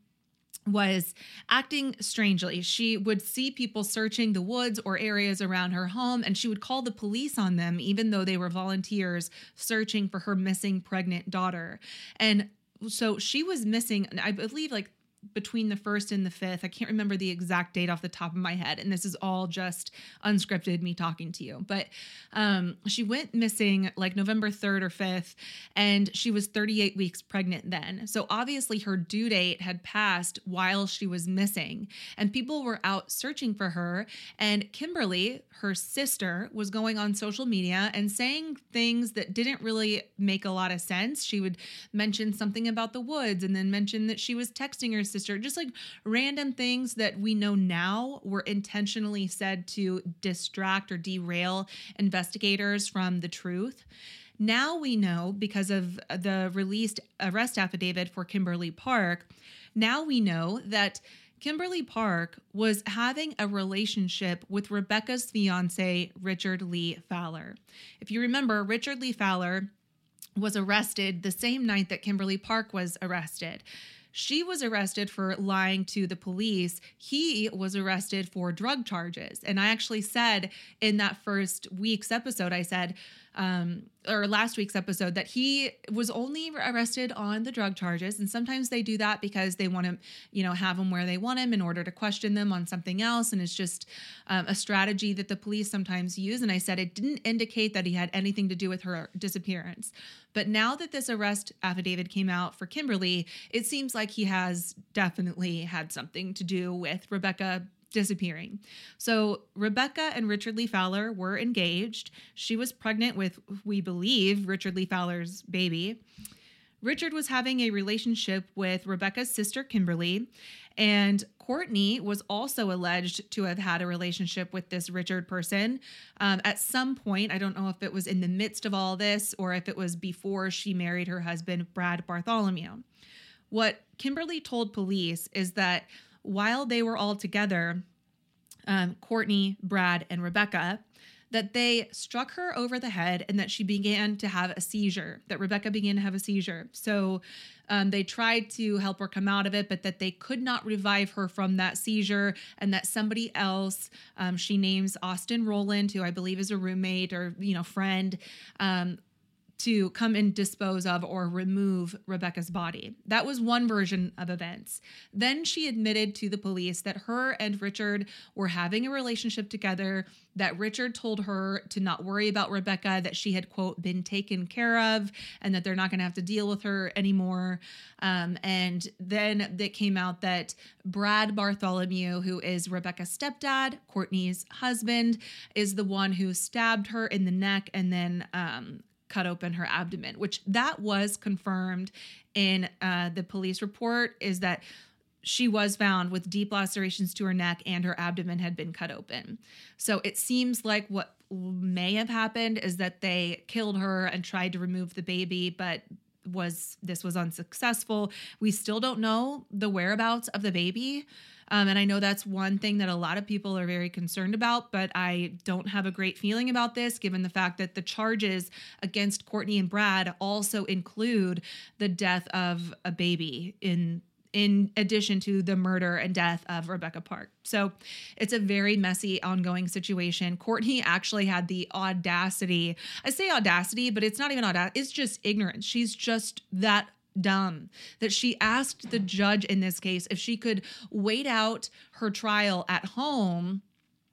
S1: was acting strangely. She would see people searching the woods or areas around her home, and she would call the police on them, even though they were volunteers searching for her missing pregnant daughter. And so she was missing, I believe, like between the first and the fifth. I can't remember the exact date off the top of my head, and this is all just unscripted, me talking to you. But um, she went missing like November third or fifth, and she was thirty-eight weeks pregnant then. So obviously her due date had passed while she was missing, and people were out searching for her. And Kimberly, her sister, was going on social media and saying things that didn't really make a lot of sense. She would mention something about the woods and then mention that she was texting her sister, just like random things that we know now were intentionally said to distract or derail investigators from the truth. Now we know, because of the released arrest affidavit for Kimberly Park, now we know that Kimberly Park was having a relationship with Rebecca's fiance, Richard Lee Fowler. If you remember, Richard Lee Fowler was arrested the same night that Kimberly Park was arrested. She was arrested for lying to the police. He was arrested for drug charges. And I actually said in that first week's episode, I said, um, or last week's episode, that he was only arrested on the drug charges. And sometimes they do that because they want to, you know, have him where they want him in order to question them on something else. And it's just um, a strategy that the police sometimes use. And I said it didn't indicate that he had anything to do with her disappearance. But now that this arrest affidavit came out for Kimberly, it seems like he has definitely had something to do with Rebecca disappearing. So Rebecca and Richard Lee Fowler were engaged. She was pregnant with, we believe, Richard Lee Fowler's baby. Richard was having a relationship with Rebecca's sister, Kimberly, and Courtney was also alleged to have had a relationship with this Richard person um, at some point. I don't know if it was in the midst of all this or if it was before she married her husband, Brad Bartholomew. What Kimberly told police is that while they were all together, um, Courtney, Brad, and Rebecca, that they struck her over the head and that she began to have a seizure, that Rebecca began to have a seizure. So um, they tried to help her come out of it, but that they could not revive her from that seizure, and that somebody else, um, she names Austin Rowland, who I believe is a roommate or, you know, friend, um, to come and dispose of or remove Rebecca's body. That was one version of events. Then she admitted to the police that her and Richard were having a relationship together, that Richard told her to not worry about Rebecca, that she had, quote, been taken care of, and that they're not going to have to deal with her anymore. Um, and then it came out that Brad Bartholomew, who is Rebecca's stepdad, Courtney's husband, is the one who stabbed her in the neck and then um, cut open her abdomen, which that was confirmed in uh, the police report, is that she was found with deep lacerations to her neck and her abdomen had been cut open. So it seems like what may have happened is that they killed her and tried to remove the baby, but was this was unsuccessful. We still don't know the whereabouts of the baby. Um, and I know that's one thing that a lot of people are very concerned about, but I don't have a great feeling about this, given the fact that the charges against Courtney and Brad also include the death of a baby in in addition to the murder and death of Rebecca Park. So it's a very messy, ongoing situation. Courtney actually had the audacity, I say audacity, but it's not even audacity, it's just ignorance. She's just that dumb that she asked the judge in this case if she could wait out her trial at home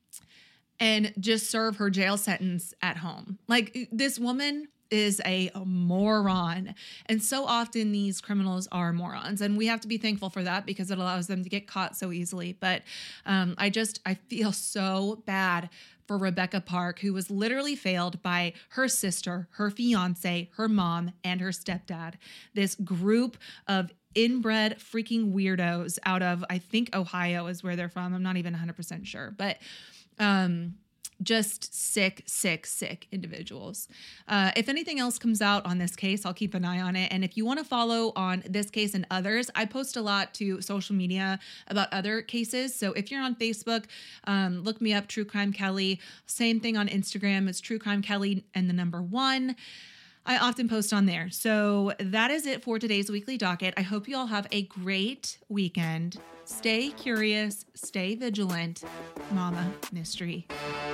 S1: and just serve her jail sentence at home. Like, this woman is a, a moron. And so often these criminals are morons, and we have to be thankful for that because it allows them to get caught so easily. But um, I just, I feel so bad for Rebecca Park, who was literally failed by her sister, her fiance, her mom, and her stepdad. This group of inbred freaking weirdos out of, I think Ohio is where they're from. I'm not even one hundred percent sure, but um, just sick, sick, sick individuals. Uh, if anything else comes out on this case, I'll keep an eye on it. And if you want to follow on this case and others, I post a lot to social media about other cases. So if you're on Facebook, um, look me up, True Crime Kelly. Same thing on Instagram. It's True Crime Kelly and the number one. I often post on there. So that is it for today's weekly docket. I hope you all have a great weekend. Stay curious, stay vigilant. Mama Mystery.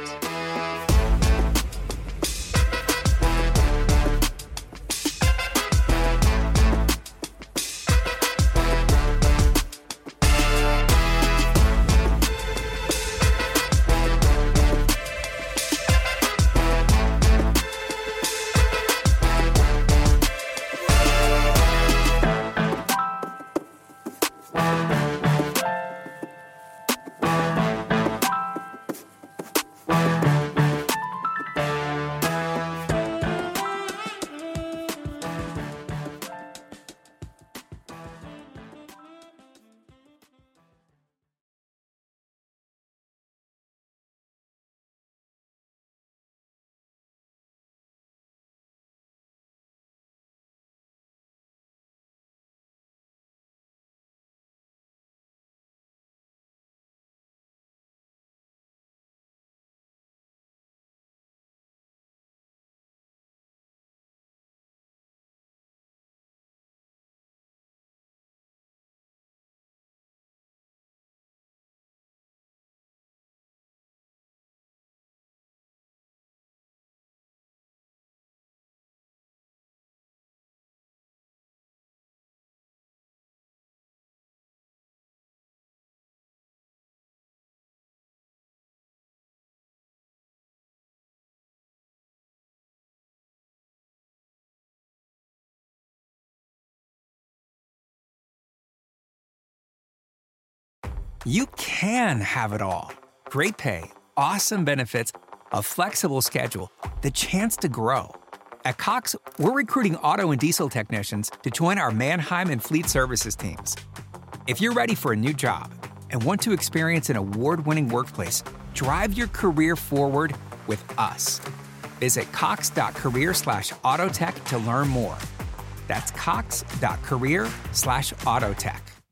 S3: You can have it all. Great pay, awesome benefits, a flexible schedule, the chance to grow. At Cox, we're recruiting auto and diesel technicians to join our Mannheim and Fleet Services teams. If you're ready for a new job and want to experience an award-winning workplace, drive your career forward with us. Visit cox.career slash autotech to learn more. That's cox.career slash autotech.